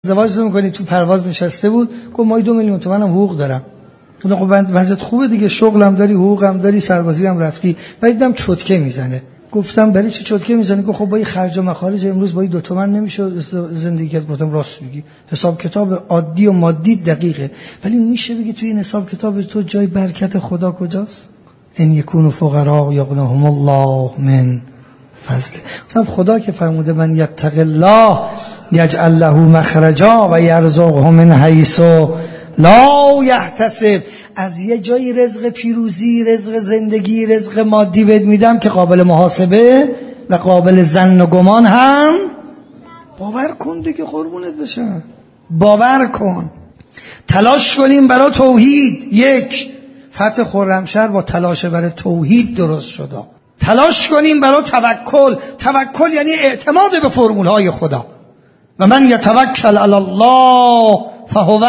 ازدواج می‌کنی تو پرواز نشسته بود گفت ما 2 میلیون تومن هم حقوق دارم. گفتم خب وضعیت خوبه دیگه، شغلم داری، حقوقم داری، سربازی هم رفتی. بعد دیدم چتکه میزنه. گفتم برای چه چتکه میزنی؟ گفت خب با این خرج و مخارج امروز با این 2 تومن نمیشه زندگی کرد. گفتم راست میگی، حساب کتاب عادی و مادی دقیقه، ولی میشه بگی توی این حساب کتاب تو جای برکت خدا کجاست؟ ان یکونوا فقراء یغنیهم الله من فضله. مثلا خدا که فرموده من یتق الله یجعل له مخرجا و یرزقه من حیث لا یحتسب، از یه جایی رزق پیروزی، رزق زندگی، رزق مادی بهت میدم که قابل محاسبه و قابل ظن و گمان هم. باور کن دیگه، قربونت بشم، باور کن. تلاش کنیم برای توحید. یک، فتح خرمشهر با تلاش برای توحید درست شده. تلاش کنیم برای توکل. توکل یعنی اعتماد به فرمولهای خدا. و من یتوکل علی الله فهو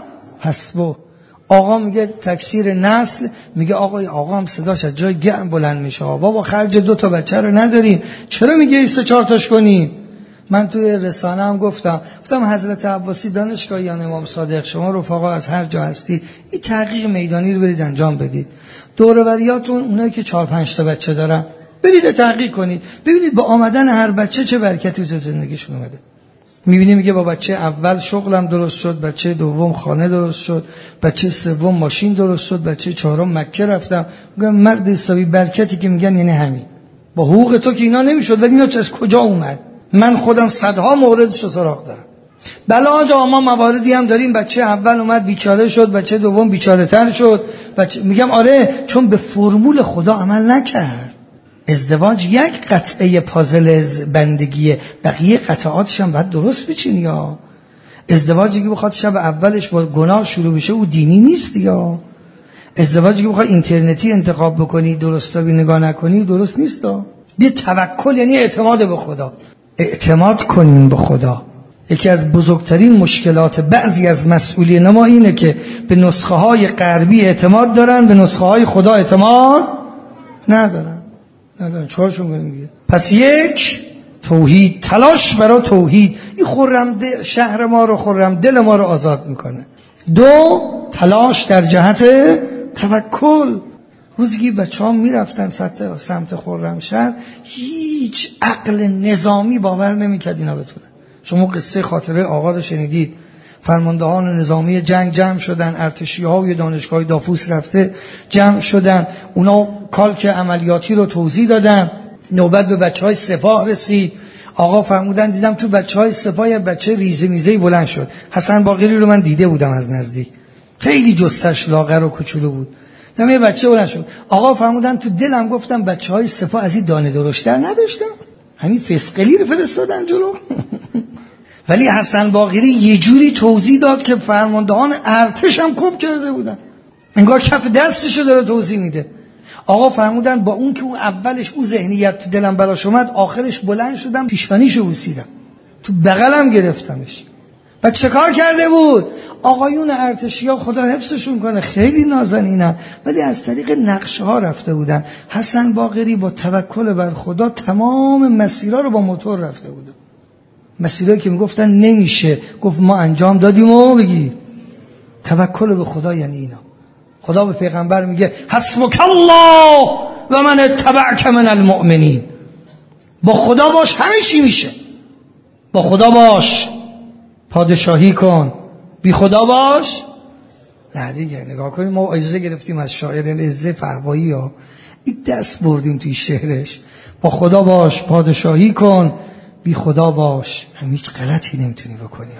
حسبه. آقا میگه تکثیر نسل، میگه آقا هم صداش از جای گرم بلند میشه، بابا خرج 2 تا بچه رو نداریم، چرا میگه 3-4 تاش کنیم؟ من توی رسانه هم گفتم حضرت عباسی دانشگاهیان امام صادق، شما رفقا از هر جا هستید این تحقیق میدانی رو برید انجام بدید. دور و بریاتون اونایی که 4-5 تا بچه دارن برید تحقیق کنید، ببینید با آمدن هر بچه چه برکتی تو زندگیشون اومده. میبینی میگه با بچه اول شغلم درست شد، بچه دوم خانه درست شد، بچه سوم ماشین درست شد، بچه چهارم مکه رفتم. میگم مرد حسابی برکتی که میگن یعنی همین. با حقوق تو که اینا نمیشد، ولی اینا از کجا اومد؟ من خودم صدها موردش رو سراغ دارم. بله آقا ما مواردی هم داریم، بچه اول اومد بیچاره شد، بچه دوم بیچاره تر شد، میگم آره، چون به فرمول خدا عمل نکرد. ازدواج یک قطعه پازل بندگیه، بقیه قطعاتش هم باید درست بچینی. یا ازدواجی که بخواد شب اولش با گناه شروع بشه او دینی نیست. یا ازدواجی که بخواد اینترنتی انتخاب بکنی درستابی نگاه نکنی درست نیست. یه توکل یعنی اعتماد به خدا. اعتماد کنیم به خدا. یکی از بزرگترین مشکلات بعضی از مسئولین ما اینه که به نسخه های غربی اعتماد دارن، به نسخه های خدا اعتماد ندارن. چهارشون میگه. پس یک، توحید، تلاش برای توحید، این خرم شهر ما رو، خرم دل ما رو آزاد میکنه. 2، تلاش در جهت توکل. روزی که بچه‌ها میرفتن سمت خرمشهر هیچ عقل نظامی باور نمیکرد اینا بتونه. شما قصه خاطره آقا رو شنیدید، فرماندهان نظامی جنگ جمع شدن، ارتشی‌ها و دانشگاه دافوس رفته جمع شدن، اونا کالک عملیاتی رو توضیح دادن. نوبت به بچهای سپاه رسید. آقا فرمودن دیدم تو بچهای سپاه یه بچه ریزه میزه‌ای بلند شد. حسن باقری رو من دیده بودم از نزدیک، خیلی جثه‌اش لاغر و کوچولو بود. دیدم یه بچه بلند شد. آقا فرمودن تو دلم گفتم بچهای سپاه از این دانه درشتر نداشتن، همین فسقلی رو فرستادن جلو. ولی حسن باقری یه جوری توضیح داد که فرماندهان ارتش هم کپ کرده بودن، انگار کف دستشو داره توضیح میده. آقا فرمودن با اون که اون اولش اون ذهنیت تو دلم براش اومد، آخرش بلند شدم پیشانیشو بوسیدم، تو بغلم گرفتمش. بعد چه کار کرده بود؟ آقایون ارتشیا خدا حفظشون کنه خیلی نازنینن، ولی از طریق نقشه ها رفته بودن. حسن باقری با توکل بر خدا تمام مسیرها رو با موتور رفته بوده. مسیرهایی که میگفتن نمیشه، گفت ما انجام دادیم. و بگی توکل به خدا یعنی اینا. خدا به پیغمبر میگه حسبک الله و من اتبعک من المؤمنین. با خدا باش همه چی میشه. با خدا باش پادشاهی کن، بی خدا باش نه دیگه. نگاه کنیم ما اجازه گرفتیم از شاعر عزه فقوایی ها، این دست بردیم توی شعرش. با خدا باش پادشاهی کن، بی خدا باش هم هیچ غلطی نمیتونی بکنی.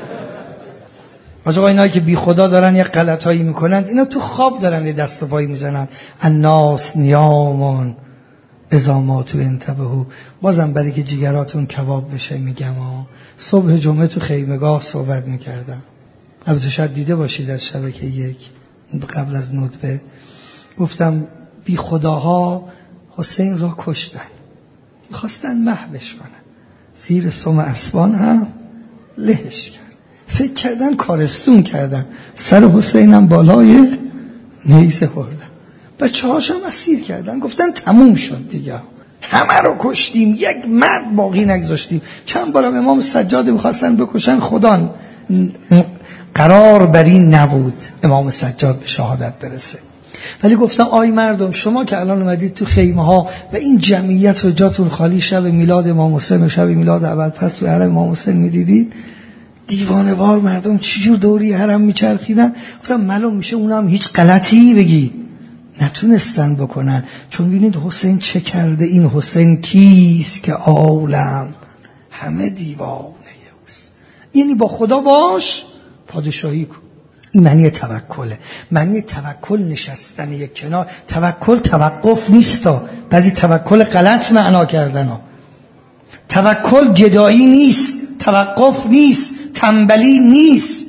آقا اینایی که بی خدا دارن یه غلطایی میکنن، اینا تو خواب دارن یه دست و پایی میزنن. الناس نیامون اذا ماتوا انتبهوا. بازم برای که جگراتون کباب بشه میگم صبح جمعه تو خیمگاه صحبت میکردم، البته شاید دیده باشید از شبکه 1 قبل از ندبه، گفتم بی خداها حسین را کشتن، میخواستن محوش کنن، زیر سم اسبان هم لهش کرد، فکر کردن کارستون کردن، سر حسینم بالای نیزه بردن، بچه هاشم اسیر کردن، گفتن تموم شد دیگه، همه رو کشتیم، یک مرد باقی نگذاشتیم. چند بارم امام سجاد میخواستن بکشن، خدا قرار بر این نبود امام سجاد به شهادت برسه. ولی گفتم آی مردم، شما که الان اومدید تو خیمه ها و این جمعیت رو جاتون خالی شب میلاد امام حسین و شب میلاد ابوالفضل تو حرم امام حسین میدیدید، دیوانه‌وار مردم چجور دوری حرم میچرخیدن. گفتم معلوم میشه اونم هیچ غلطی بگید نتونستن بکنن، چون ببینید حسین چه کرده. این حسین کیست که عالم همه دیوانه اوست. یعنی با خدا باش، پادشاهی کن. این معنی توکله. معنی توکل نشستن یک کنار. توکل توقف نیست. بعضی توکل غلط معنا کردن ها. توکل گدایی نیست، توقف نیست، تنبلی نیست.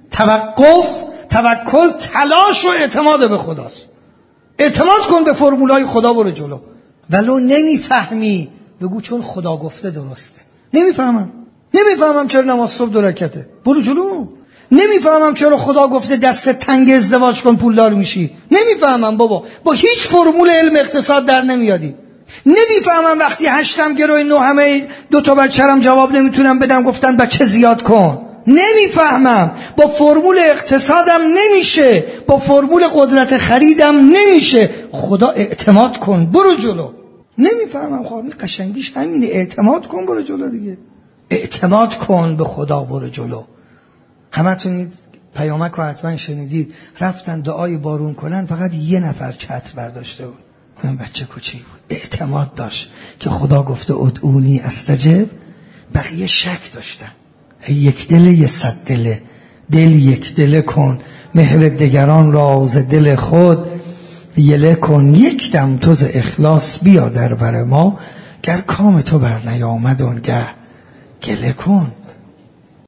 توکل تلاش و اعتماد به خداست. اعتماد کن به فرمولای خدا، برو جلو. ولو نمیفهمی بگو چون خدا گفته درسته. نمیفهمم چرا نماز صبح 2 رکعته، برو جلو. نمیفهمم چرا خدا گفته دست تنگ ازدواج کن پولدار میشی. نمیفهمم بابا، با هیچ فرمول علم اقتصاد در نمیادی. نمیفهمم وقتی 8م گروه 9 2 تا بچه‌رم جواب نمیتونم بدم گفتن بچه زیاد کن. نمیفهمم، با فرمول اقتصادم نمیشه، با فرمول قدرت خریدم نمیشه. خدا اعتماد کن برو جلو. نمیفهمم، خب قشنگیش همینه، اعتماد کن برو جلو دیگه. اعتماد کن به خدا برو جلو. همتون پیامک رو حتما شنیدید، رفتن دعای بارون کنن، فقط 1 نفر چتر برداشته بود، اون بچه کوچیک بود. اعتماد داشت که خدا گفته ادعونی استجب. بقیه شک داشتن. یک دل 100 دله، دل یک دله کن، مهر دگران راز دل خود یله کن. یک دم تو ز اخلاص بیا در بر ما، گر کام تو بر نیامد آنگه گله کن.